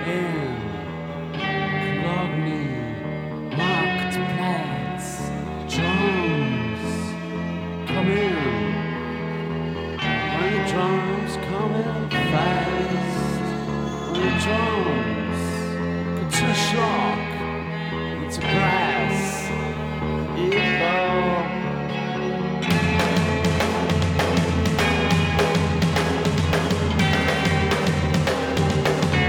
in Clogny Marktplatz. Drums come in. When the drums come in fast. When the drums